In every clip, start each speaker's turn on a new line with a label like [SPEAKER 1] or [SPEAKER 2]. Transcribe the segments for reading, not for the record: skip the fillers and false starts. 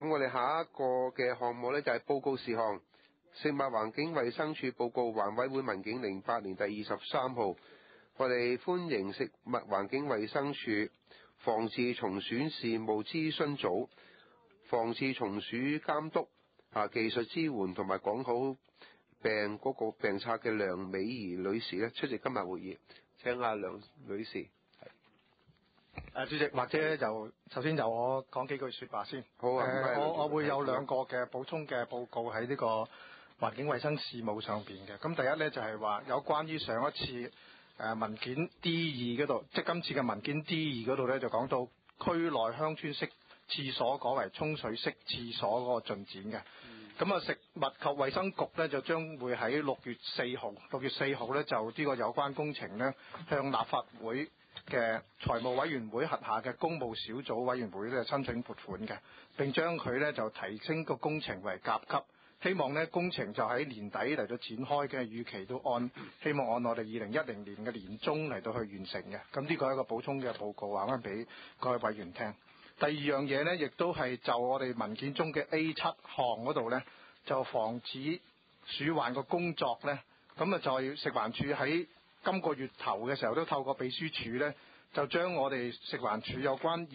[SPEAKER 1] 咁我哋下一個嘅項目呢，就係報告事項，食物環境衛生署報告環委會文件08年第23號，我哋歡迎食物環境衛生署防治蟲鼠事務諮詢組、防治蟲鼠監督、技術支援同埋講好病嗰個病冊嘅梁美儀女士呢，出席今日會議。請阿梁女士。
[SPEAKER 2] 主席，或者就首先由我講幾句說話先。
[SPEAKER 1] 好啊。
[SPEAKER 2] 我會有兩個嘅補充嘅報告喺呢個環境衛生事務上邊嘅。咁第一呢，就係話有關於上一次文件 D2 嗰度，即係今次嘅文件 D2 嗰度呢，就講到區內鄉村式廁所改為沖水式廁所嗰個進展嘅。咁食物及衛生局呢，就將會喺6月4號呢，就呢個有關工程呢，向立法會嘅財務委員會轄下嘅公務小組委員會咧申請撥款嘅，並將佢咧就提升個工程為甲級，希望咧工程就喺年底嚟到展開嘅，預期都希望按我哋2010年嘅年中嚟到去完成嘅。咁呢個係一個補充嘅報告，話翻俾各位委員聽。第二樣嘢呢，亦都係就我哋文件中嘅 A7 項嗰度呢，就防止鼠患個工作呢。咁啊在食環署喺今個月頭嘅時候都透過秘書處呢，就將我哋食環署有關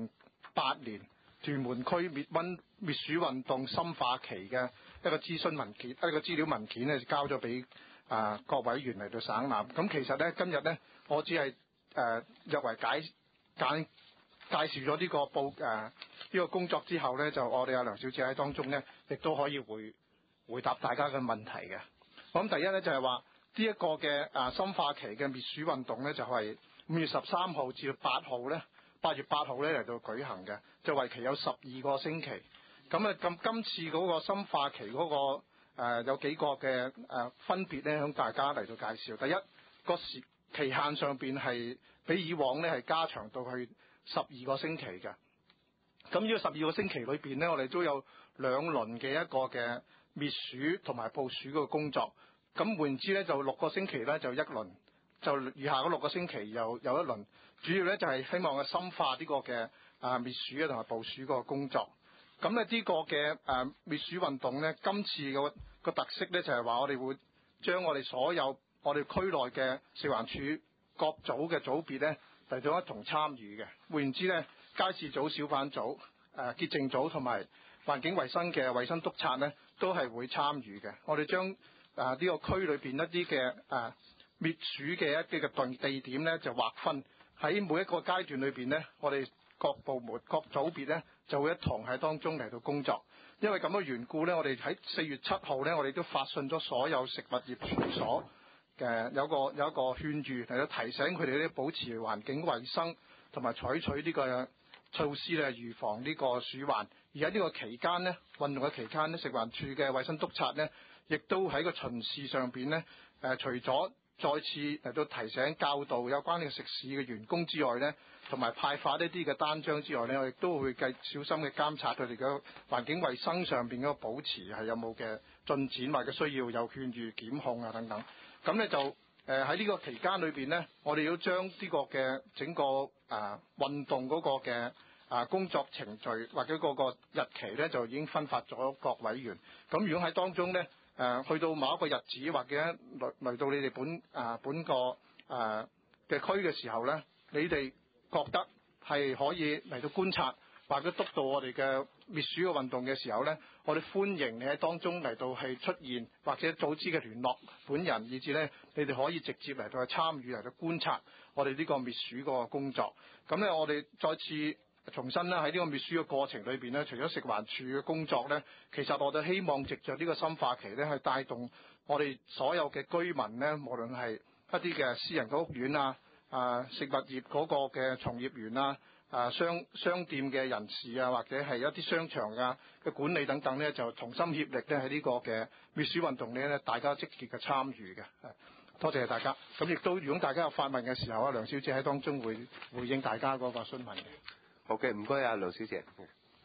[SPEAKER 2] 2008年屯門區滅鼠運動深化期嘅一個諮詢文件、一個資料文件呢，交咗俾各委員嚟到省覽。咁其實呢，今日呢，我只係略為介紹咗呢個呢個工作之後呢，就我哋阿梁小姐喺當中呢，亦都可以回答大家嘅問題嘅。咁第一呢，就係話呢一個嘅深化期嘅滅鼠運動呢，就係5月13號至8號呢，8月8號呢嚟到舉行嘅，就為期有12個星期。咁今次嗰個深化期嗰個有幾個嘅分別呢，向大家嚟到介紹。第一個期限上邊係比以往呢係加長到去12個星期嘅。咁呢個12個星期裏邊呢，我哋都有2輪嘅一個嘅滅鼠同埋捕鼠嘅工作。咁換言之咧，就6個星期咧就1輪，就餘下嗰6個星期又有1輪。主要咧就係希望深化呢個嘅滅鼠同埋捕鼠個工作。咁咧呢個嘅滅鼠運動咧，今次個特色咧就係話我哋會將我哋所有我哋區內嘅食環署各組嘅組別咧嚟到一同參與嘅。換言之咧，街市組、小販組、潔淨組同埋環境衛生嘅衛生督察咧都係會參與嘅。我哋將呢個區裏邊一啲嘅滅鼠嘅一啲嘅地點呢，就劃分喺每一個階段裏邊呢，我哋各部門各組別呢，就會一同喺當中嚟到工作。因為咁嘅緣故呢，我哋喺4月7號呢，我哋都發信咗所有食物業處所嘅有一個勸喻嚟到提醒佢哋呢，保持環境衛生同埋採取呢個措施咧預防呢個鼠患。而喺呢個期間呢，運動嘅期間呢，食環署嘅衛生督察呢，亦都喺個巡視上邊呢，除咗再次嚟到提醒教導有關呢個食肆嘅員工之外呢，同埋派發呢啲嘅單張之外呢，我亦都會小心嘅監察佢哋嘅環境衛生上邊嗰個保持係有冇嘅進展，或者需要有勸喻檢控啊等等。咁呢就喺呢個期間裏邊呢，我哋要將呢個嘅整個運動嗰個嘅工作程序或者嗰個日期呢，就已經分發咗各委員。咁如果喺當中呢，去到某一個日子或者嚟到你哋本個嘅區嘅時候呢，你哋覺得係可以嚟到觀察或者督導我哋嘅滅鼠嘅運動嘅時候呢，我哋歡迎你喺當中嚟到係出現或者組織嘅聯絡本人，以至呢，你哋可以直接嚟到去參與嚟到觀察我哋呢個滅鼠個工作。咁呢，我哋再次重申啦，喺呢個滅鼠嘅過程裏邊呢，除咗食環署嘅工作呢，其實我哋希望藉着呢個深化期呢，去帶動我哋所有嘅居民呢，無論係一啲嘅私人嘅屋苑食物業嗰個嘅從業員商店嘅人士或者係一啲商場嘅管理等等呢，就同心協力呢，喺呢個嘅滅鼠運動呢，大家積極嘅參與嘅。多謝大家。咁亦都如果大家有發問嘅時候梁小姐喺當中會回應大家嗰個詢問嘅。
[SPEAKER 1] 好嘅，唔該啊，梁小姐。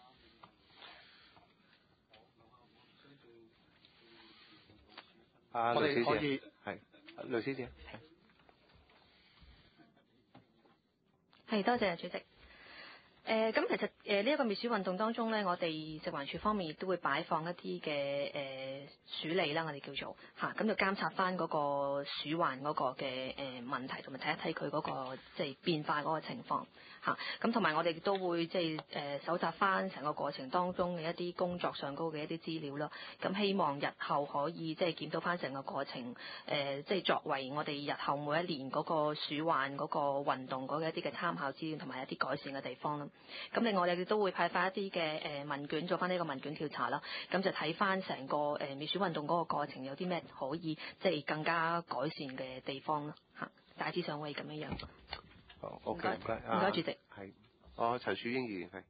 [SPEAKER 2] 我哋可以
[SPEAKER 1] 係梁小姐。
[SPEAKER 3] 係多謝主席。 咁其實呢一個滅鼠運動當中咧，我哋食環署方面亦都會擺放一啲嘅鼠餌啦，我哋叫做咁就監察翻嗰個鼠患嗰個嘅問題，同埋睇一睇佢嗰個即係變化嗰個情況咁同埋我哋亦都會即係搜集翻成個過程當中嘅一啲工作上高嘅一啲資料啦。咁希望日後可以即係檢討翻成個過程，即係作為我哋日後每一年嗰個鼠患嗰個運動嗰一啲嘅參考資料，同埋一啲改善嘅地方啦。咁另外我哋亦都會派發一啲嘅問卷，做翻呢個問卷調查啦。咁就睇翻成個滅鼠運動嗰個過程有啲咩可以即係更加改善嘅地方啦。大致上會咁樣樣。
[SPEAKER 1] 好 OK， 唔該，
[SPEAKER 3] 唔該主席。
[SPEAKER 1] 係，陳樹英議員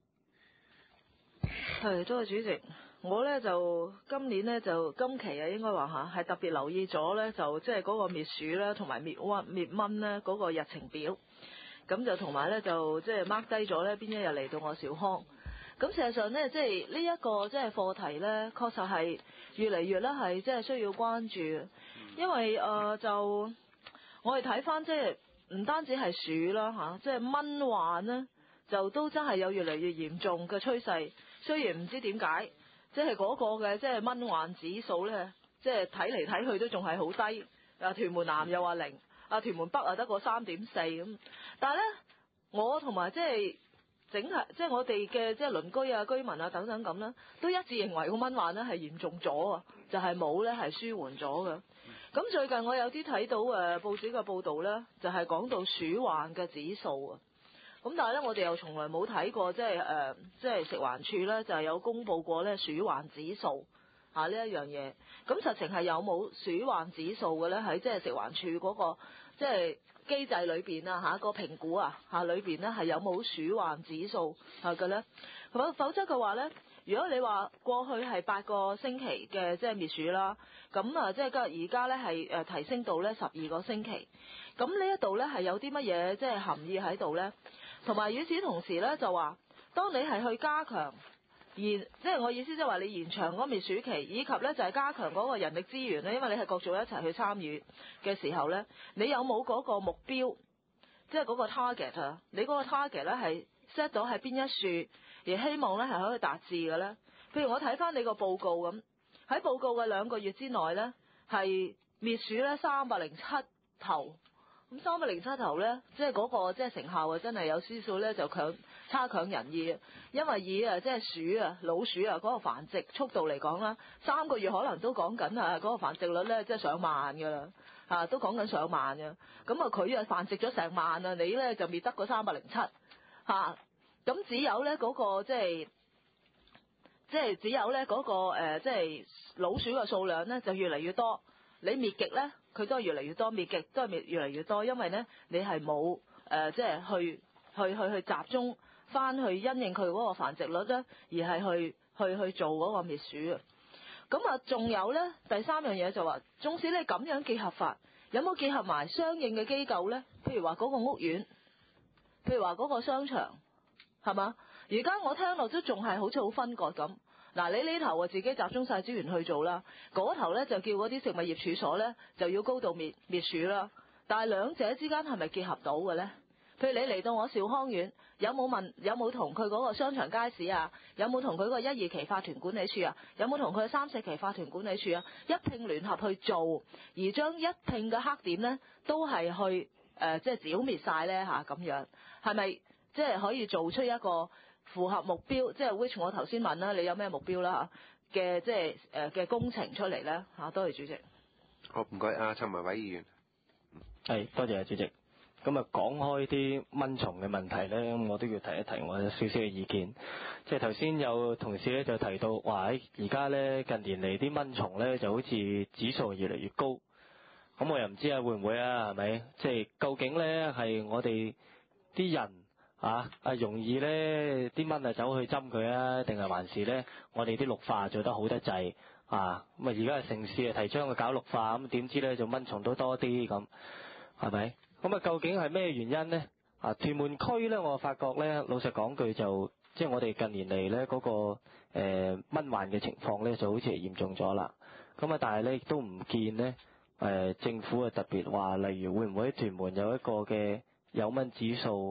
[SPEAKER 4] 係，多謝主席。我咧就今年咧就今期啊，應該話係特別留意咗咧，就即係嗰個滅鼠咧同埋滅蚊咧嗰個日程表。咁就同埋咧就即係 mark 低咗咧邊一日嚟到我小康。咁事實上咧，即係呢一個即係課題咧，確實係越嚟越咧係即係需要關注，因為就我哋睇翻即係唔單止係鼠啦即係蚊患咧，就都真係有越嚟越嚴重嘅趨勢。雖然唔知點解，即係嗰個嘅即係蚊患指數咧，即係睇嚟睇去都仲係好低。屯門南又話0，屯門北得個3.4咁。但係咧，我同埋即係整體即係我哋嘅即係鄰居啊、居民啊等等咁咧，都一致認為個蚊患咧係嚴重咗啊，就係冇咧係舒緩咗嘅。咁最近我有啲睇到報紙嘅報導咧，就係講到鼠患嘅指數啊。咁但係咧，我哋又從來冇睇過即係食環署咧就係有公佈過咧鼠患指數呢一樣嘢。咁實情係有冇鼠患指數嘅咧？喺即係食環署嗰個即係機制裏邊啊個評估裏邊咧係有冇鼠患指數嘅咧？否則嘅話咧，如果你話過去係8個星期嘅即係滅鼠啦，咁即係而家咧係提升到咧12個星期。咁呢一度咧係有啲乜嘢即係含義喺度咧？同埋與此同時咧，就話當你係去加強即係我意思即係話你延長嗰個滅鼠期，以及咧就係加強嗰個人力資源咧，因為你係各組一齊去參與嘅時候咧，你有冇嗰個目標，即係嗰個 target 啊？你嗰個 target 咧係 set 到喺邊一樹，而希望咧係可以達至嘅咧？譬如我睇翻你個報告咁，喺報告嘅2個月之內咧，係滅鼠咧307頭。咁307頭咧，即係嗰個即係成效啊，真係有少少咧就差強人意啊！因為以即係老鼠嗰個繁殖速度嚟講啦，3個月可能都講緊嗰個繁殖率咧即係上萬㗎啦，都講緊上萬嘅。咁佢繁殖咗成萬啊，你咧就滅得個307咁只有咧嗰個即係只有咧嗰個即係老鼠嘅數量咧就越嚟越多，你滅極咧，佢都係越嚟越多，滅極都係越嚟越多，因為咧你係冇即係去集中翻去因應佢嗰個繁殖率咧，而係去做嗰個滅鼠啊。咁仲有咧第3樣嘢就話，縱使你咁樣結合法，有冇結合埋相應嘅機構咧？譬如話嗰個屋苑，譬如話嗰個商場，係嘛？而家我聽落都仲係好似好分割咁。嗱，你呢頭自己集中晒資源去做啦，嗰頭咧就叫嗰啲食物業處所咧就要高度滅鼠啦。但係兩者之間係咪結合到嘅咧？譬如你嚟到我兆康苑，有冇同佢嗰個商場街市啊？有冇同佢個1、2期法團管理處啊？有冇同佢3、4期法團管理處啊？一併聯合去做，而將一併嘅黑點咧都係去即係剿滅晒咧咁樣，係咪即係可以做出一個符合目標，即係 which 我頭先問啦，你有咩目標啦嘅即係嘅工程出嚟咧多謝主席。
[SPEAKER 1] 好，唔該，陳文偉議員。
[SPEAKER 5] 係，多謝主席。咁講開啲蚊蟲嘅問題咧，我都要提一提我有少少嘅意見。即係頭先有同事咧就提到，話而家咧近年嚟啲蚊蟲咧就好似指數越嚟越高。咁我又唔知會唔會係咪？即係究竟咧係我哋啲人容易咧啲蚊走去針佢啊，定係還是咧我哋啲綠化做得好得滯咁而家城市提倡去搞綠化，咁點知咧就蚊蟲都多啲咁，係咪？咁究竟係咩原因咧？屯門區咧，我發覺咧，老實講句就即係我哋近年嚟咧嗰個蚊患嘅情況咧，就好似係嚴重咗啦。咁但係咧亦都唔見咧政府特別話，例如會唔會喺屯門有一個嘅有蚊指數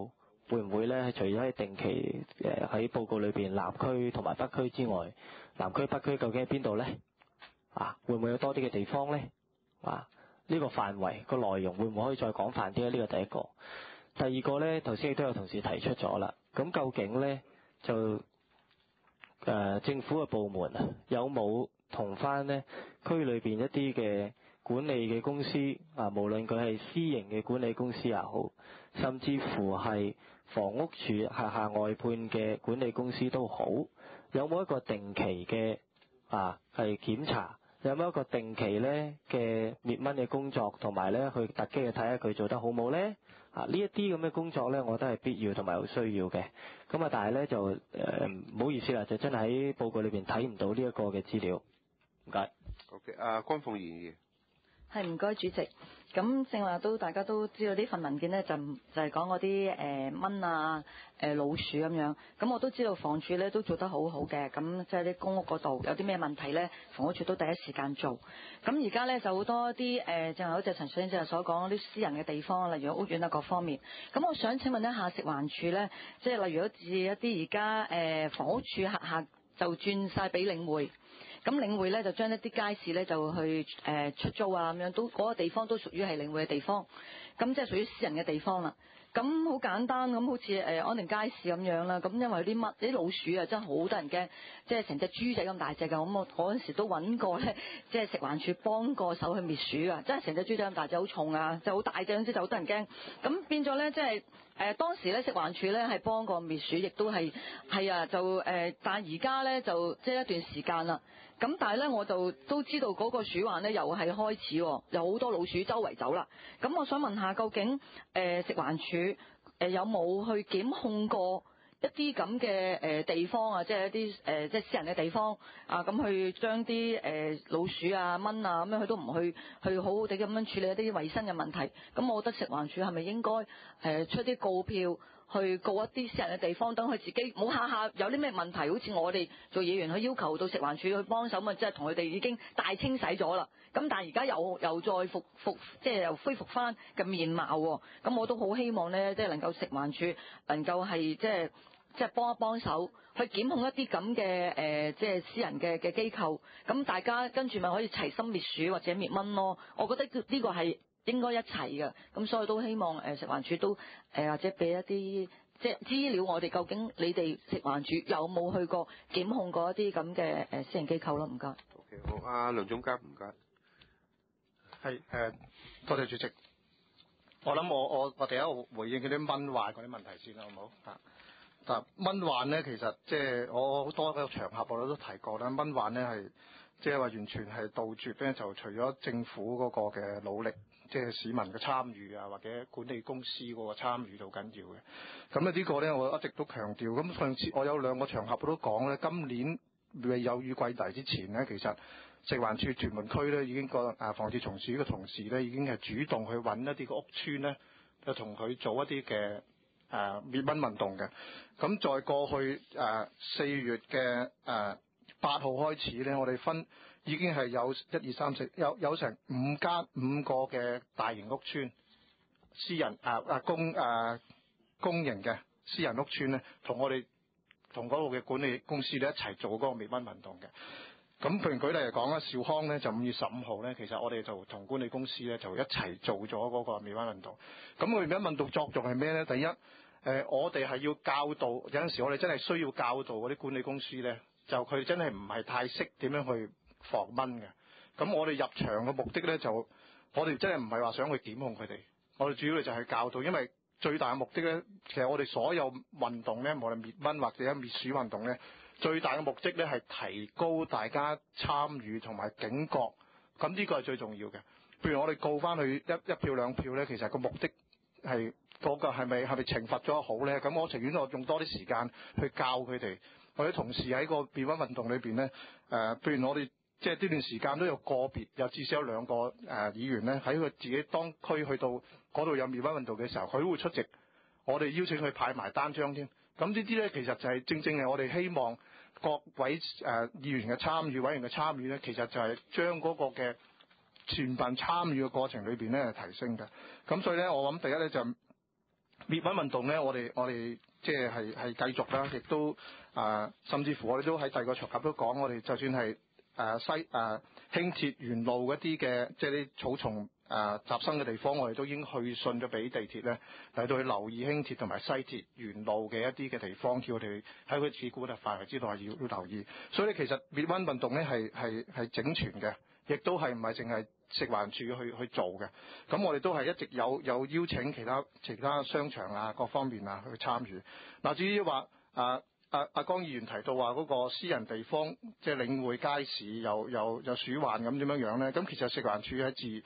[SPEAKER 5] 會唔會咧？除咗喺定期喺報告裏邊南區同埋北區之外，南區北區究竟喺邊度咧？會唔會有多啲嘅地方咧？呢個範圍個內容會唔會可以再廣泛啲咧？呢個第一個。第二個咧，頭先亦都有同事提出咗啦。咁究竟咧就政府嘅部門有冇同翻咧區裏邊一啲嘅管理嘅公司無論佢係私營嘅管理公司也好，甚至乎係房屋署轄下外判嘅管理公司都好，有冇一個定期嘅係檢查？有冇一個定期咧嘅滅蚊嘅工作，同埋咧去突擊去睇下佢做得好冇咧？呢一啲咁嘅工作咧，我覺得係必要同埋好需要嘅。咁但係咧就唔好意思啦，就真係喺報告裏邊睇唔到呢一個嘅資料。唔該。
[SPEAKER 1] OK， 江鳳儀議員。
[SPEAKER 6] 係，唔該主席。咁正話大家都知道呢份文件咧就係講嗰啲蚊老鼠咁樣。咁我都知道房署咧都做得好好嘅。咁即係啲公屋嗰度有啲咩問題咧，房屋署都第一時間做。咁而家咧就好多啲正話好似陳水英正話所講嗰啲私人嘅地方，例如屋苑各方面。咁我想請問一下食環署咧，即係例如好似一啲而家房屋署轄下就轉晒俾領匯。咁領匯咧就將一啲街市咧就去出租咁樣，都嗰個地方都屬於係領匯嘅地方，咁即係屬於私人嘅地方啦。咁好簡單咁，好似安定街市咁樣啦。咁因為啲老鼠真係好得人驚，即係成隻豬仔咁大隻㗎。咁我嗰陣時都揾過咧，即係食環署幫過手去滅鼠啊！真係成隻豬仔咁大隻，好重啊，就好大隻，總之就好得人驚。咁變咗咧，即係當時咧食環署咧係幫過滅鼠，亦都係就但係而家咧就即係一段時間啦。咁但係咧，我就都知道嗰個鼠患咧又係開始，有好多老鼠周圍走啦。咁我想問下，究竟食環署有冇去檢控過一啲咁嘅地方即係一啲即係私人嘅地方咁去將啲老鼠蚊咁樣，佢都唔去好好地咁樣處理一啲衞生嘅問題。咁我覺得食環署係咪應該出啲告票？去告一啲私人嘅地方，等佢自己冇下下有啲咩問題，好似我哋做議員去要求到食環署去幫手，即係同佢哋已經大清洗咗啦。咁但係而家又再即係又恢復翻嘅面貌喎。咁我都好希望咧，即係能夠食環署能夠係即係幫一幫手，去檢控一啲咁嘅即係私人嘅機構。咁大家跟住咪可以齊心滅鼠或者滅蚊咯。我覺得呢個係應該一齊嘅，咁所以都希望食環署都或者俾一啲即係資料我哋，究竟你哋食環署有冇去過檢控過一啲咁嘅私人機構咯？唔該。
[SPEAKER 1] OK， 好，梁總監唔該。
[SPEAKER 2] 係多謝主席。我諗我第一個回應嗰啲蚊患嗰啲問題先啦，好唔好？但蚊患咧，其實即係我好多個場合我都提過啦，蚊患咧係即係話完全係杜絕咧，就除咗政府嗰個嘅努力。即係市民嘅參與或者管理公司嗰個參與都緊要嘅。咁呢個咧，我一直都強調。咁上次我有兩個場合我都講咧，今年未有雨季嚟之前咧，其實食環署屯門區咧已經個防治蟲鼠嘅同事咧已經係主動去揾一啲個屋邨咧，就同佢做一啲嘅滅蚊運動嘅。咁在過去4月嘅8號開始咧，我哋已經係有1、2、3、4有成5個嘅大型屋邨，私人公營嘅私人屋邨咧，同嗰度嘅管理公司咧一齊做嗰個滅蚊運動嘅。咁譬如舉例嚟講啦，兆康咧就5月15號咧，其實我哋就同管理公司咧就一齊做咗嗰個滅蚊運動。咁個滅蚊運動作用係咩咧？第一，我哋係要教導，有陣時我哋真係需要教導嗰啲管理公司咧，就佢真係唔係太識點樣去防蚊嘅。咁我哋入場嘅目的咧，就我哋真係唔係話想去檢控佢哋，我哋主要就係教導。因為最大嘅目的咧，其實我哋所有運動咧，無論滅蚊或者滅鼠運動咧，最大嘅目的咧係提高大家參與同埋警覺。咁呢個係最重要嘅。譬如我哋告翻去一票兩票咧，其實個目的係嗰個係咪懲罰咗好咧？咁我情願我用多啲時間去教佢哋。我啲同事喺個滅蚊運動裏邊咧，譬如我哋即係呢段時間都有個別，有至少有2個議員咧喺佢自己當區去到嗰度有滅蚊運動嘅時候，佢都會出席。我哋邀請佢派埋單張添。咁呢啲咧，其實就係正正係我哋希望各位議員嘅參與、委員嘅參與咧，其實就係將嗰個嘅全民參與嘅過程裏邊咧提升嘅。咁所以咧，我諗第一咧就滅蚊運動咧，我哋即係繼續啦，亦都甚至乎我哋都喺第二個場合都講，我哋就算係輕鐵沿路一啲嘅即係啲草叢雜生嘅地方，我哋都已經去信咗俾地鐵咧嚟到去留意輕鐵同埋西鐵沿路嘅一啲嘅地方，叫我哋喺佢自管嘅範圍之內要留意。所以咧，其實滅蚊運動咧係整全嘅，亦都係唔係淨係食環署去做嘅。咁我哋都係一直有邀請其他商場啊各方面啊去參與。嗱，至於話阿江議員提到話嗰個私人地方，即係領匯街市有鼠患咁點樣咧？咁其實食環署喺自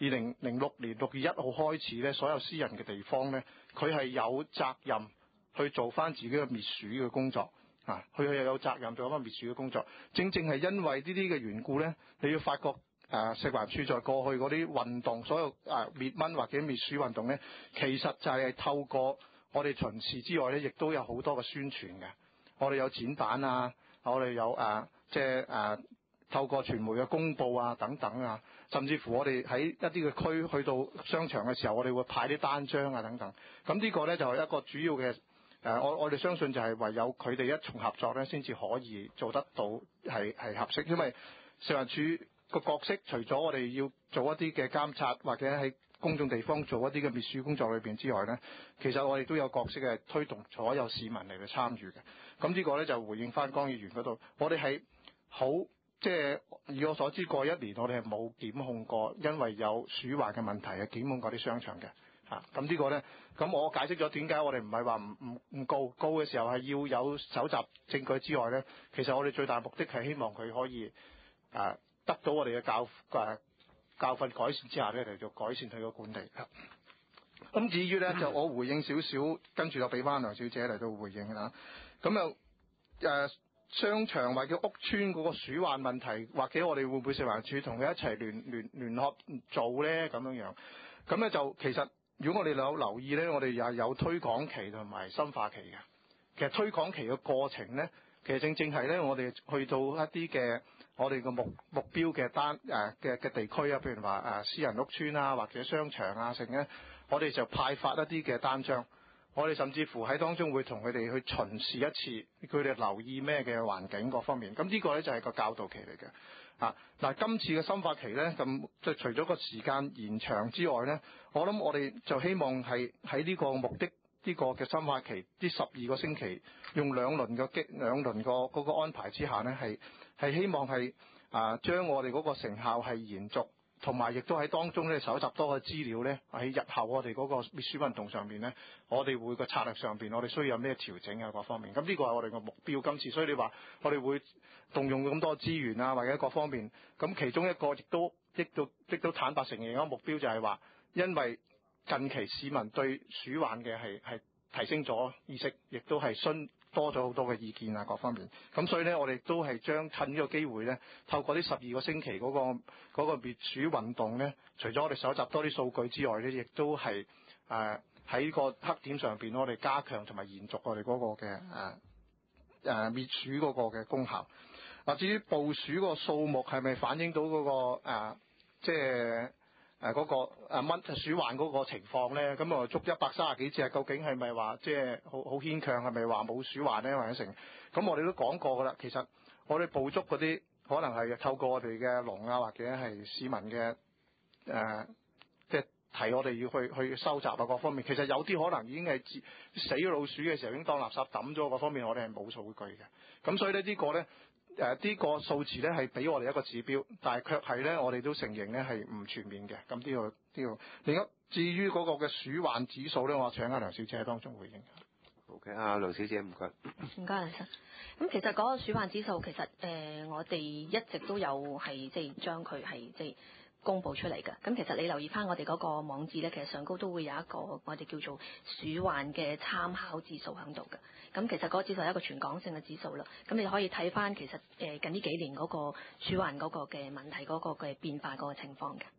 [SPEAKER 2] 2006年6月1號開始咧，所有私人嘅地方咧，佢係有責任去做翻自己嘅滅鼠嘅工作啊！佢係有責任做翻滅鼠嘅工作。正正係因為呢啲嘅緣故咧，你要發覺食環署在過去嗰啲運動，所有滅蚊或者滅鼠運動咧，其實就係透過我哋巡視之外咧，亦都有好多嘅宣傳嘅。我哋有展板啊，我哋有透過傳媒嘅公佈啊等等啊，甚至乎我哋喺一啲嘅區去到商場嘅時候，我哋會派啲單張啊等等。咁呢個咧就係一個主要嘅我哋相信就係唯有佢哋一重合作咧，先至可以做得到係合適。因為食環署個角色，除咗我哋要做一啲嘅監察或者喺公眾地方做一啲嘅滅鼠工作裏邊之外咧，其實我哋都有角色係推動所有市民嚟去參與嘅。咁呢個咧就回應翻江議員嗰度，我哋係好即係以我所知過一年我哋係冇檢控過，因為有鼠患嘅問題係檢控過啲商場嘅嚇。咁呢個咧，咁我解釋咗點解我哋唔係話唔告嘅時候係要有搜集證據之外咧，其實我哋最大目的係希望佢可以得到我哋嘅教訓改善之下咧嚟做改善佢個管理。咁至於咧就我回應少少，跟住就俾翻梁小姐嚟到回應啦。咁商場或者屋邨嗰個鼠患問題，或者我哋會唔會食環署同佢一齊聯合做咧咁樣？咁咧就其實如果我哋有留意咧，我哋又有推廣期同埋深化期嘅。其實推廣期嘅過程咧，其實正係咧我哋去到一啲嘅我哋嘅目標嘅嘅地區啊，譬如話私人屋邨啊，或者商場啊，成咧，我哋就派發一啲嘅單張。我哋甚至乎喺當中會同佢哋去巡視一次，佢哋留意咩嘅環境各方面。咁呢個咧就係個教導期嚟嘅。嗱，今次嘅深化期咧，咁即係除咗個時間延長之外咧，我諗我哋就希望係喺呢個目的呢個嘅深化期，呢12個星期，用兩輪嗰個安排之下咧，係希望係將我哋嗰個成效係延續。同埋亦都喺當中咧搜集多嘅資料咧，喺日後我哋嗰個滅鼠運動上面咧，我哋會個策略上邊，我哋需要有咩調整啊各方面。咁呢個係我哋個目標今次，所以你話我哋會動用咁多資源啊，或者各方面。咁其中一個亦都坦白承認一個目標就係話，因為近期市民對鼠患嘅係提升咗意識，亦都係多咗好多嘅意見啊，各方面。咁所以咧，我哋都係將趁呢個機會咧，透過呢12個星期嗰個滅鼠運動咧，除咗我哋搜集多啲數據之外咧，亦都係喺個黑點上邊，我哋加強同埋延續我哋嗰個嘅滅鼠嗰個嘅功效。至於捕鼠嗰個數目係咪反映到嗰個即係嗰個蚊鼠患嗰個情況咧？咁啊捉130幾隻，究竟係咪話即係好牽強？係咪話冇鼠患咧？或者成？咁我哋都講過噶啦。其實我哋捕捉嗰啲可能係透過我哋嘅籠啊，或者係市民嘅即係提我哋要去收集啊各方面。其實有啲可能已經係死咗老鼠嘅時候已經當垃圾抌咗，各方面我哋係冇數據嘅。咁所以咧呢個咧。呢個數字咧係俾我哋一個指標，但係卻係咧我哋都承認咧係唔全面嘅。咁呢個另一至於嗰個嘅鼠患指數咧，我請阿梁小姐喺當中回應。
[SPEAKER 1] OK，梁小姐唔該。
[SPEAKER 3] 唔該，梁生。咁其實嗰個鼠患指數其實我哋一直都有係即係將佢係即係公佈出嚟嘅。咁其實你留意翻我哋嗰個網址咧，其實上高都會有一個我哋叫做鼠患嘅參考指數喺度嘅。咁其實嗰個指數係一個全港性嘅指數啦。咁你可以睇翻其實近呢幾年嗰個鼠患嗰個嘅問題嗰個嘅變化嗰個情況嘅。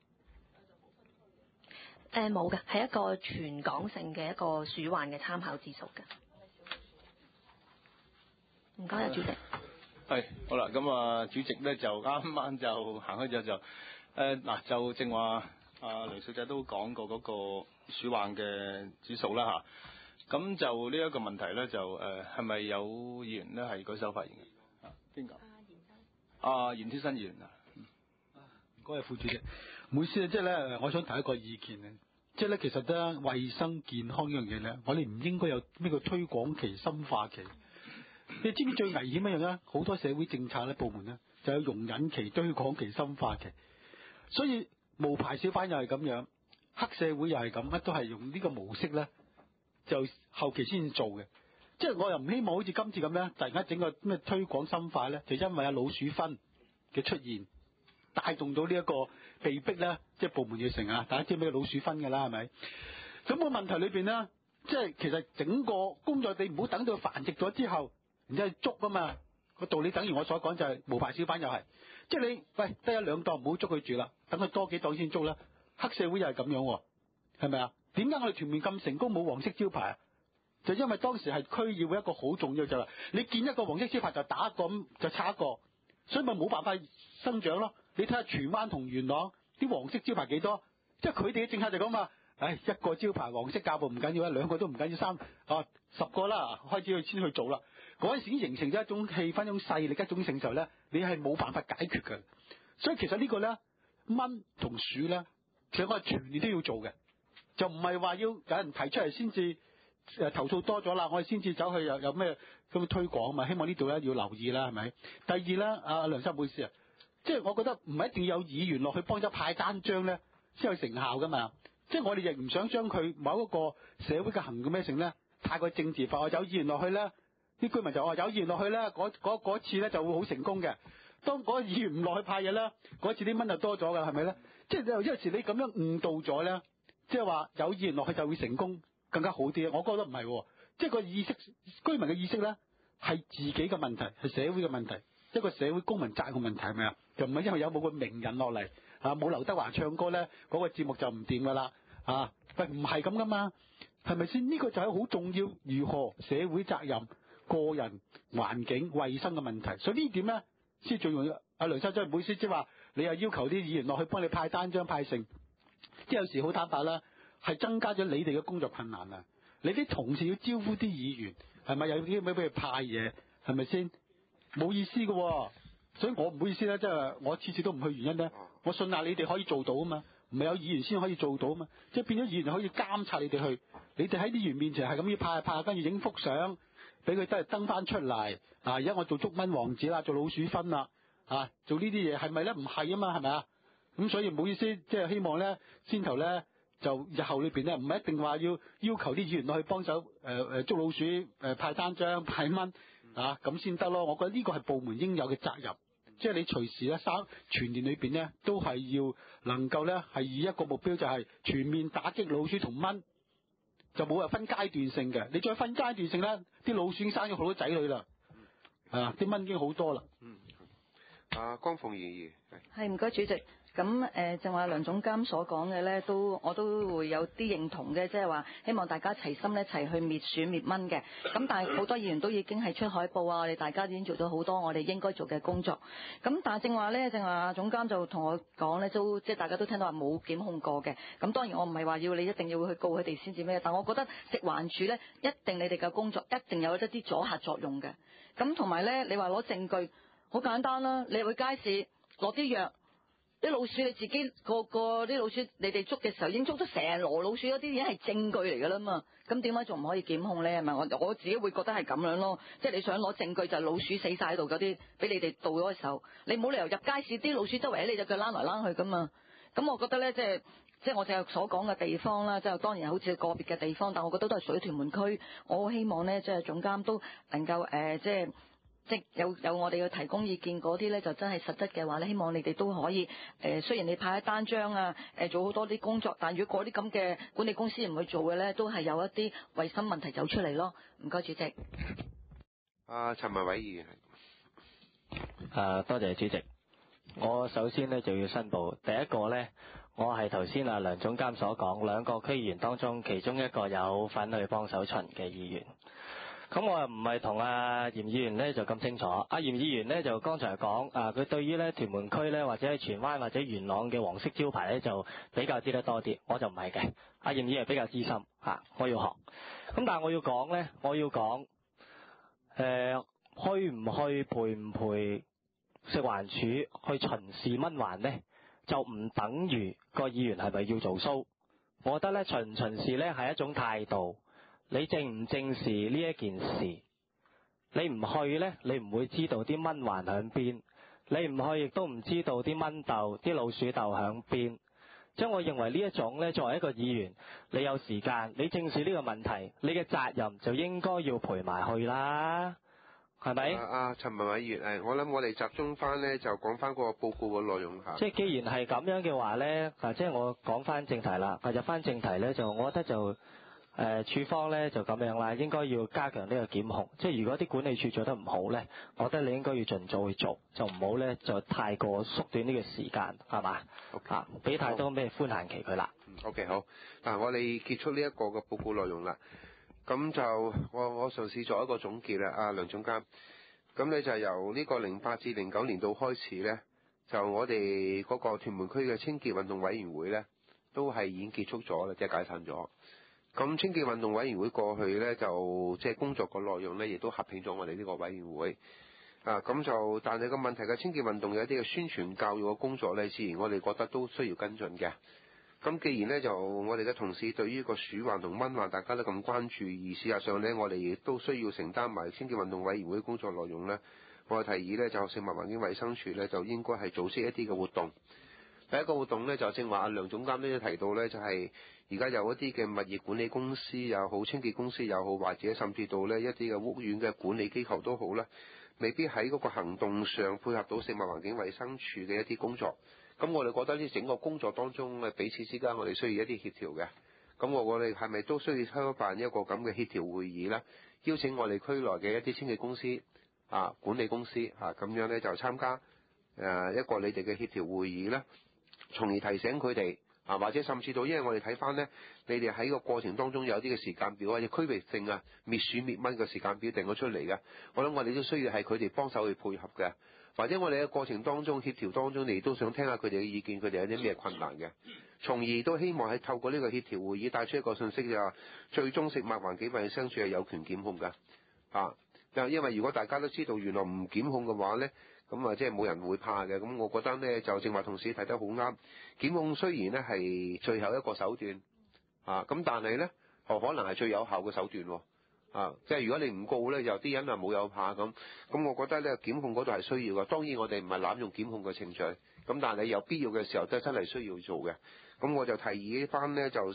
[SPEAKER 3] 冇嘅，係一個全港性嘅一個鼠患嘅參考指數嘅。唔該啊，主席。
[SPEAKER 7] 係好啦，咁主席咧就啱啱就行開咗就嗱就正話梁小姐都講過嗰個鼠患嘅指數啦嚇，咁就呢一個問題咧就係咪有議員咧係舉手發言嘅？邊個？嚴天新議員啊。
[SPEAKER 8] 唔該，副主席，唔好意思啊，即係咧，我想提一個意見咧，即係咧，其實咧，衞生健康呢樣嘢咧，我哋唔應該有咩叫推廣期、深化期。你知唔知最危險一樣咧？好多社會政策咧、部門咧，就有容忍期、推廣期、深化期。所以無牌小販又係咁樣，黑社會又係咁，乜都係用呢個模式咧，就後期先至做嘅。即係我又唔希望好似今次咁樣，突然間整個咩推廣深化咧，就因為有老鼠分嘅出現，帶動到呢一個被逼咧，即係部門要成啊！大家知咩老鼠分㗎啦，係咪？咁個問題裏邊咧，即係其實整個工作你唔好等到繁殖咗之後，然之後捉啊嘛。個道理等於我所講就係無牌小販又係，即係你喂得一兩檔唔好捉佢住啦，等佢多幾檔先捉啦。黑社會又係咁樣喎，係咪啊？點解我哋屯門咁成功冇黃色招牌啊？就因為當時係區議會一個好重要就係，你見一個黃色招牌就打一個咁就拆一個，所以咪冇辦法生長咯。你睇下荃灣同元朗啲黃色招牌幾多，即係佢哋嘅政策就咁嘛。一個招牌黃色架步唔緊要啊，兩個都唔緊要，10個啦，開始先去做啦。嗰陣時已經形成咗一種氣氛、一種勢力、一種成就咧，你係冇辦法解決嘅。所以其實呢個咧，蚊同鼠咧，其實我係全年都要做嘅，就唔係話要有人提出嚟先至投訴多咗啦，我哋先至走去有咩咁推廣嘛。希望呢度咧要留意啦，係咪？第二咧，阿梁生唔好意思啊，即係我覺得唔係一定要有議員落去幫手派單張咧先有成效噶嘛。即係我哋亦唔想將佢某一個社會嘅行動咩成咧太過政治化，有議員落去咧，啲居民就話有議員落去咧，嗰次咧就會好成功嘅。當嗰個議員唔落去派嘢咧，嗰次啲蚊就多咗㗎，係咪咧？即係有時你咁樣誤導咗咧，即係話有議員落去就會成功更加好啲。我覺得唔係喎，即係個意識，居民嘅意識咧係自己嘅問題，係社會嘅問題，一個社會公民責任嘅問題係咪啊？就唔係因為有冇個名人落嚟。冇劉德華唱歌咧，嗰個節目就唔掂㗎啦。喂，唔係咁噶嘛，係咪先？呢個就係好重要，如何社會責任、個人環境、衞生嘅問題。所以呢點咧先最重要。阿梁生真係唔好意思，即係話你又要求啲議員落去幫你派單張派成，即係有時好坦白啦，係增加咗你哋嘅工作困難啊！你啲同事要招呼啲議員，係咪有啲咩俾佢派嘢？係咪先？冇意思㗎喎。所以我唔好意思咧，即係我次次都唔去原因咧，我信賴你哋可以做到啊嘛，唔係有議員先可以做到啊嘛，即係變咗議員可以監察你哋去，你哋喺啲議員面前係咁要派，跟住影幅相，俾佢都係登翻出嚟。而家我做捉蚊王子啦，做老鼠分啦，做呢啲嘢係咪咧？唔係啊嘛，係咪啊？咁所以唔好意思，即係希望咧，先頭咧就日後裏邊咧，唔係一定話要求啲議員落去幫手捉老鼠派單張派蚊咁先得咯。我覺得呢個係部門應有嘅責任。即係你隨時咧，全年裏邊咧，都係要能夠咧，係以一個目標就係全面打擊老鼠同蚊，就冇話分階段性嘅。你再分階段性咧，啲老鼠已經生咗好多仔女啦，啲蚊已經好多啦。
[SPEAKER 1] 江鳳儀
[SPEAKER 6] 係唔該主席。咁正話梁總監所講嘅咧，我都會有啲認同嘅，即係話希望大家齊心一齊去滅鼠滅蚊嘅。咁但係好多議員都已經係出海報啊，我哋大家已經做咗好多我哋應該做嘅工作。咁但係正話總監就同我講咧，都即係大家都聽到話冇檢控過嘅。咁當然我唔係話要你一定要去告佢哋先至咩，但我覺得食環署咧一定你哋嘅工作一定有一啲阻嚇作用嘅。咁同埋咧，你話攞證據好簡單啦，你去街市攞啲藥。啲老鼠你自己個啲老鼠，你哋捉嘅時候已經捉咗成籮老鼠，嗰啲已經係證據嚟㗎啦嘛。咁點解仲唔可以檢控咧？係咪我自己會覺得係咁樣咯。即係你想攞證據就係老鼠死晒喺度嗰啲，俾你哋到咗嘅時候，你冇理由入街市啲老鼠周圍喺你隻腳躝來躝去㗎嘛。咁我覺得咧，即係我淨係所講嘅地方啦，即係當然好似個別嘅地方，但我覺得都係屬於屯門區。我好希望咧，即係總監都能夠即有我哋去提供意見嗰啲咧，就真係實質嘅話咧，希望你哋都可以雖然你派一單張啊，做好多啲工作，但如果嗰啲咁嘅管理公司唔去做嘅咧，都係有一啲衞生問題走出嚟咯。唔該，主席。
[SPEAKER 1] 陳文偉議員
[SPEAKER 5] 多謝主席。我首先咧就要申報，第一個咧，我係頭先梁總監所講兩個區議員當中，其中一個有份去幫手巡嘅議員。 咁我又唔係同阿嚴議員咧就咁清楚。阿嚴議員咧就剛才講佢對於咧屯門區咧或者係荃灣或者元朗嘅黃色招牌咧就比較知得多啲，我就唔係嘅。阿嚴議員比較資深我要學。咁但係我要講咧，去唔去陪唔陪食環署去巡視蚊環咧，就唔等於個議員係咪要做 show。我覺得咧巡唔巡視咧係一種態度。你正唔正視呢一件事？你唔去咧，你唔會知道啲蚊環響邊；你唔去，亦都唔知道啲蚊竇、啲老鼠竇響邊。即係我認為呢一種咧，作為一個議員，你有時間，你正視呢個問題，你嘅責任就應該要陪埋去啦，係咪？
[SPEAKER 1] 陳文偉議員，我諗我哋集中翻咧，就講翻嗰個報告嘅內容嚇。
[SPEAKER 5] 即係既然係咁樣嘅話咧，即係我講翻正題啦。入翻正題咧，就我覺得就。處方咧就咁樣啦，應該要加強呢個檢控。即係如果啲管理處做得唔好咧，我覺得你應該要盡早去做，就唔好咧就太過縮短呢個時間，係嘛？俾太多咩寬限期佢啦。
[SPEAKER 1] OK 好，我哋結束呢一個嘅報告內容啦。咁就我嘗試做一個總結啦，阿梁總監。咁咧就由呢個08至09年度開始咧，就我哋嗰個屯門區嘅清潔運動委員會咧，都係已經結束咗啦，即係解散咗。咁清潔運動委員會過去咧就即係工作個內容咧，亦都合併咗我哋呢個委員會。咁就但係個問題嘅清潔運動有一啲嘅宣傳教育嘅工作咧，自然我哋覺得都需要跟進嘅。咁既然咧就我哋嘅同事對於個鼠患同蚊患大家都咁關注，而事實上咧我哋亦都需要承擔埋清潔運動委員會工作內容咧，我哋提議咧就食物環境衞生署咧就應該係組織一啲嘅活動。第一個活動咧就正話阿梁總監都提到咧，就係而家有一啲嘅物業管理公司又好，清潔公司又好，或者甚至到呢一啲嘅屋苑嘅管理機構都好啦，未必喺嗰個行動上配合到食物環境衞生署嘅一啲工作。咁我哋覺得呢整個工作當中彼此之間我哋需要一啲協調嘅。咁我哋係咪都需要開辦一個咁嘅協調會議呢？邀請我哋區內嘅一啲清潔公司管理公司咁樣呢就參加一個你哋嘅協調會議呢，從而提醒佢哋或者甚至到，因為我哋睇翻呢，你哋喺個過程當中有啲嘅時間表或者區域性滅鼠滅蚊嘅時間表定咗出嚟嘅，我諗我哋都需要係佢哋幫手去配合嘅，或者我哋嘅過程當中協調當中，你都想聽下佢哋嘅意見，佢哋有啲咩困難嘅，從而都希望係透過呢個協調會議帶出一個信息，就係最終食物環境衞生署係有權檢控㗎。因為如果大家都知道原來唔檢控嘅話呢，咁即係冇人會怕嘅。咁我覺得呢，就正話同事提得好啱，檢控雖然呢係最後一個手段咁但係呢，可能係最有效嘅手段即係如果你唔告呢，有啲人冇有怕咁我覺得呢，檢控嗰度係需要嘅。當然我哋唔係濫用檢控嘅程序，咁但係有必要嘅時候都真係需要做嘅。咁我就提議翻呢，就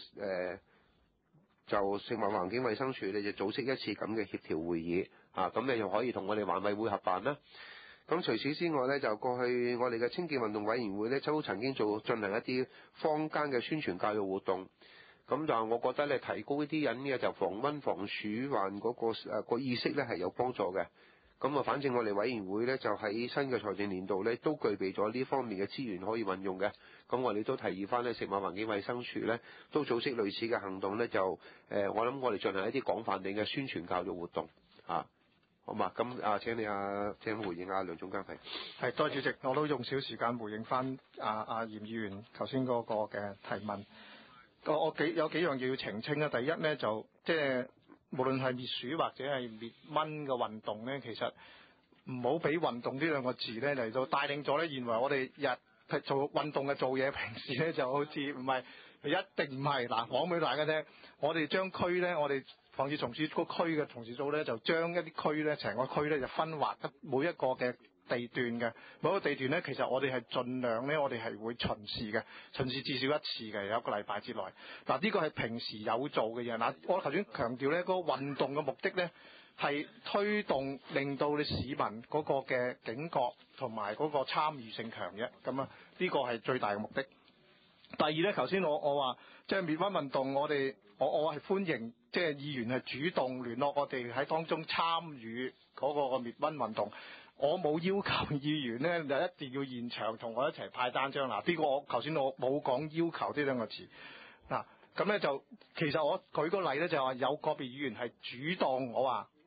[SPEAKER 1] 食物環境衞生署你就組織一次咁嘅協調會議咁你就可以同我哋環委會合辦啦。咁除此之外呢，就過去我哋嘅清潔運動委員會呢，都曾經進行一啲坊間嘅宣傳教育活動。咁就我覺得呢，提高啲人嘅就防蚊防鼠患嗰個意識呢係有幫助嘅。咁反正我哋委員會呢，就喺新嘅財政年度呢，都具備咗呢方面嘅資源可以運用嘅。咁我哋都提議翻呢，食物環境衞生署呢，都組織類似嘅行動呢，就我諗我哋進行一啲廣泛性嘅宣傳教育活動好嘛？咁請你請回應梁總監。
[SPEAKER 2] 係多謝主席，我都用少時間回應翻嚴議員頭先嗰個嘅提問。我有幾樣嘢要澄清啊。第一呢，就即係無論係滅鼠或者係滅蚊嘅運動呢，其實唔好俾運動呢兩個字呢嚟到帶領咗呢。認為我哋日做運動嘅做嘢，平時呢就好似唔係，一定唔係。嗱，講俾大家聽，我哋將區呢，我哋防治蟲鼠個區嘅同事組呢，就將一啲區呢，成個區呢，就分劃每一個嘅地段嘅，每一個地段呢，其實我哋係盡量呢，我哋係會巡視嘅，巡視至少一次嘅，有一個禮拜之內。嗱，呢個係平時有做嘅嘢。嗱，我頭先強調呢，嗰個運動嘅目的呢，係推動令到你市民嗰個嘅警覺同埋嗰個參與性強嘅，咁呢個係最大嘅目的。第二呢，頭先我話即係滅蚊運動，我係歡迎即係議員係主動聯絡我哋喺當中參與嗰個滅蚊運動。我冇要求議員呢就一定要現場同我一齊派單張。嗱，呢個頭先我冇講要求呢兩個字。嗱，咁呢就其實我舉個例呢，就係話有個別議員係主動，我話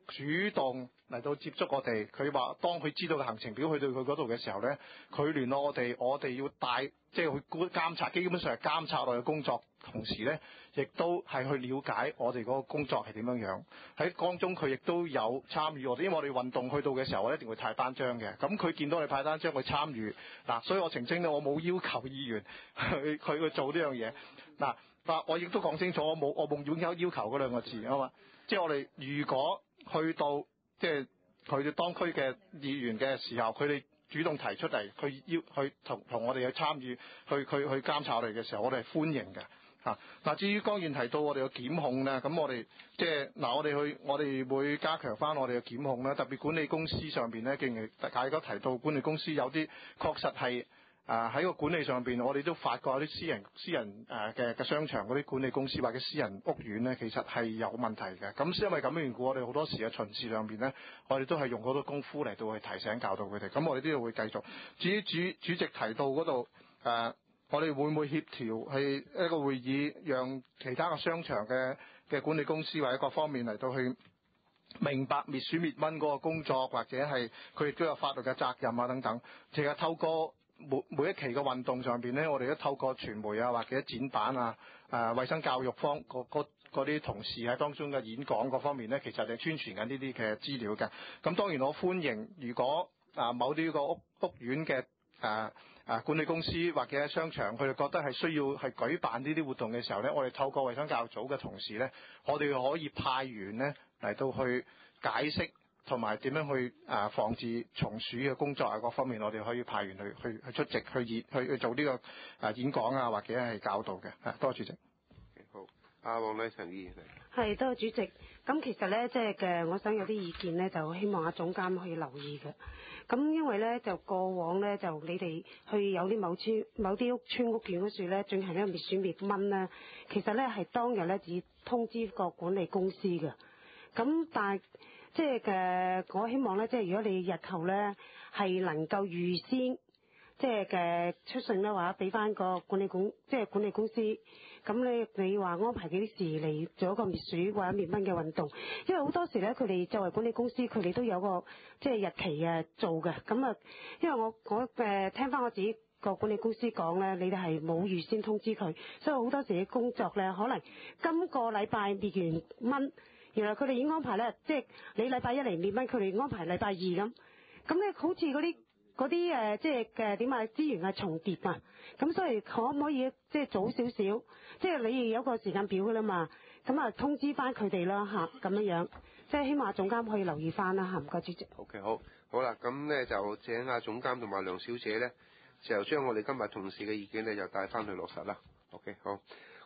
[SPEAKER 2] 主動嚟到接觸我哋。佢話當佢知道嘅行程表去到佢嗰度嘅時候咧，佢聯絡我哋要帶即係去監察，基本上係監察我哋嘅工作，同時咧亦都係去了解我哋嗰個工作係點樣樣。喺當中佢亦都有參與我哋，因為我哋運動去到嘅時候，我一定會派單張嘅。咁佢見到你派單張，佢參與嗱，所以我澄清咧，我冇要求議員去做呢樣嘢嗱。我亦都講清楚，我冇要求嗰兩個字啊嘛。即係我哋如果去到即係佢哋當區嘅議員嘅時候，佢哋主動提出嚟，去同我哋去參與，去監察我哋嘅時候，我哋係歡迎嘅嚇。嗱，至於剛才提到我哋嘅檢控咧，咁我哋即係嗱，我哋會加強翻我哋嘅檢控啦，特別管理公司上邊咧，既然大家都提到管理公司有啲確實係。喺個管理上邊，我哋都發覺有啲私人嘅商場嗰啲管理公司或者私人屋苑咧，其實係有問題嘅。咁因為咁嘅緣故，我哋好多時嘅巡視上邊咧，我哋都係用好多功夫嚟到去提醒教導佢哋。咁我哋呢度會繼續。至於主席提到嗰度我哋會唔會協調係一個會議，讓其他嘅商場嘅管理公司或者各方面嚟到去明白滅鼠滅蚊嗰個工作，或者係佢亦都有法律嘅責任啊等等。其實透過每一期嘅運動上邊咧，我哋都透過傳媒啊，或者展板啊、衛生教育方嗰啲同事喺當中嘅演講各方面咧，其實係宣傳緊呢啲嘅資料嘅。咁當然我歡迎，如果某啲個屋苑嘅管理公司或者商場，佢哋覺得係需要係舉辦呢啲活動嘅時候咧，我哋透過衛生教育組嘅同事咧，我哋可以派員咧嚟到去解釋。同埋點樣去防治蟲鼠嘅工作啊，各方面我哋可以派員去出席去做呢個演講啊，或者係教導嘅。多謝主席。
[SPEAKER 1] 好，阿黃麗嬋議員。
[SPEAKER 9] 係，多謝主席。咁其實咧，即係嘅，我想有啲意見咧，就希望阿總監可以留意嘅。咁因為咧，就過往咧，就你哋去有啲某啲屋邨屋苑嗰處咧，進行一個滅鼠滅蚊咧，其實咧係當日咧只通知個管理公司嘅。咁但係即係嘅，我希望咧，即係如果你日後咧係能夠預先即係嘅出信咧，或者俾翻個管理公司，咁你話安排幾時嚟做一個滅鼠或者滅蚊嘅運動？因為好多時咧，佢哋作為管理公司，佢哋都有個即係日期做嘅。咁啊，因為我聽翻我自己個管理公司講咧，你哋係冇預先通知佢，所以好多時嘅工作咧，可能今個禮拜滅完蚊。原來佢哋已經安排咧，即係你禮拜一嚟滅蚊，佢哋安排禮拜二咁。咁咧好似嗰啲即係嘅點啊資源係重疊啊。咁所以可唔可以即係早少少？即係你有個時間表㗎啦嘛。咁啊通知翻佢哋啦嚇，咁樣。即係希望總監可以留意翻啦嚇。唔該主席。
[SPEAKER 1] OK， 好啦，咁咧就請阿總監同埋梁小姐咧，就將我哋今日同事嘅意見咧就帶翻去落實啦。OK， 好。